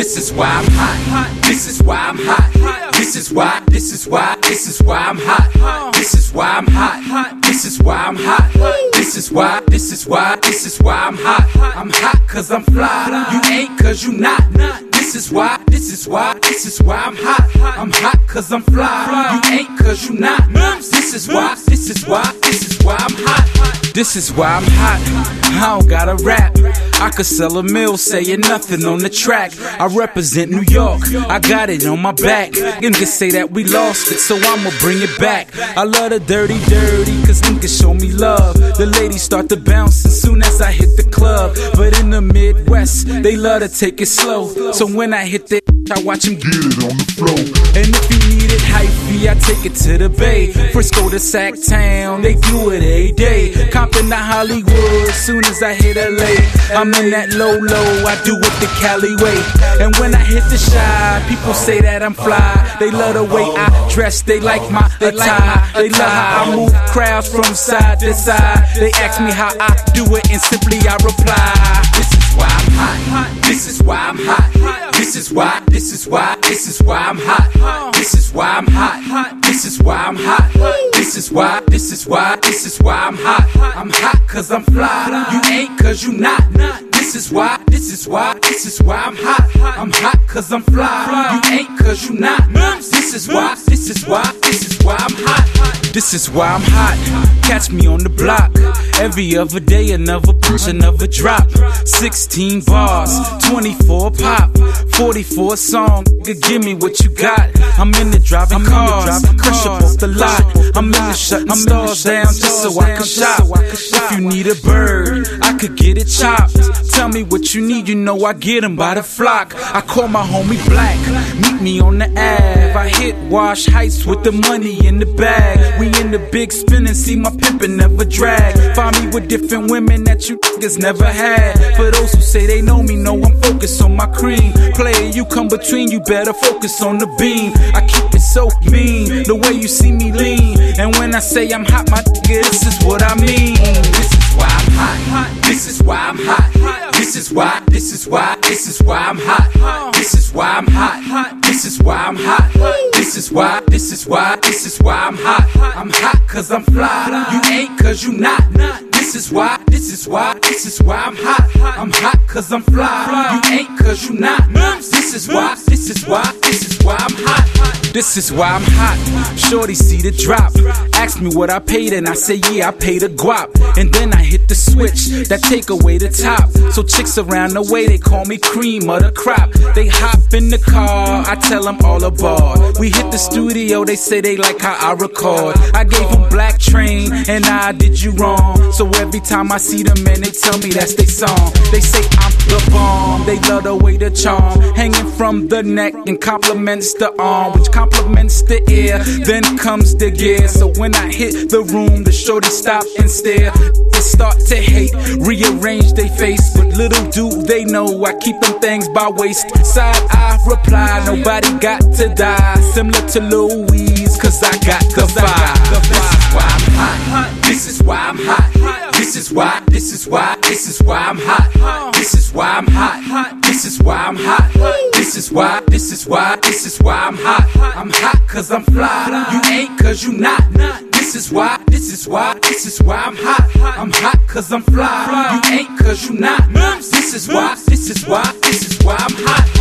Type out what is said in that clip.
This is why I'm hot. This is why I'm hot. This is why I'm hot. This is why I'm hot. This is why I'm hot. This is why I'm hot. I'm hot cause I'm fly. You ain't cause you not. This is why I'm hot. I'm hot cause I'm fly. You ain't cause you not. This is why I'm hot. This is why I'm hot. I don't gotta rap. I could sell a mill saying nothing on the track. I represent New York, I got it on my back. Niggas say that we lost it, so I'ma bring it back. I love the dirty, cause niggas show me love. The ladies start to bounce as soon as I hit the club. But in the Midwest, they love to take it slow. So when I hit the I watch them get it on the floor. And if you need it hypey, I take it to the Bay. Frisco to Sacktown, they do it every day. Compton to Hollywood, soon as I hit LA. I'm in that low, I do it the Cali way. And when I hit the Chi, people say that I'm fly. They love the way I dress, they like my attire. They love how I move crowds from side to side. They ask me how I do it, and simply I reply. This is why I'm hot. This is why I'm hot. This is why I'm hot. This is why I'm hot. This is why I'm hot. This is why I'm hot. I'm hot cause I'm fly. You ain't cause you not. This is why I'm hot. I'm hot cause I'm fly. You ain't cause you not. This is why I'm hot. This is why I'm hot. Catch me on the block. Every other day another push, another drop. 16 bars, 24 pop, 44 song. Give me what you got. I'm in the driving cars, crush up off the lot. I'm in the shutting stars down just so I can shop. If you need a bird, I could get it chopped. Tell me what you need, you know I get them by the flock. I call my homie Black, meet me on the Ave. I hit Wash Heights with the money in the bag. We in the big spin and see my pimpin' never drag. Find me with different women that you niggas never had. For those who say they know me, know I'm focused on my cream. Player, you come between, you better focus on the beam. I keep it so mean, the way you see me lean. And when I say I'm hot, my nigga, this is what I mean. This is why I'm hot. This is why I'm hot. This is why I'm hot. This is why I'm hot. This is why I'm hot. This is why I'm hot. I'm hot cause I'm fly. You ain't cause you not. This is why I'm hot. I'm hot cause I'm fly. You ain't cause you not. This is why I'm hot. This is why I'm hot. Shorty see the drop. Ask me what I paid and I say yeah, I paid a guap. And then I hit the switch that take away the top. So chicks around the way, they call me cream of the crop. They hop in the car, I tell them all aboard. We hit the studio, they say they like how I record. I gave them Black Train and I did you wrong. So every time I see them man, they tell me that's their song. They say I'm the bomb, they love the way the charm hanging from the neck and compliments the arm, which compliments the ear. Then comes the gear. So when I hit the room, the shorty stop and stare. They start to hate, rearrange they face, but little do they know I keep them things by waist. Side I reply, nobody got to die. Similar to Louise, cause I got the vibe. This is why I'm hot. This is why I'm hot. This is why I'm hot. This is why I'm hot. This is why I'm hot. This is why I'm hot. I'm hot cause I'm fly. You ain't cause you not. This is why I'm hot. I'm hot cause I'm fly. You ain't cause you not. This is why I'm hot.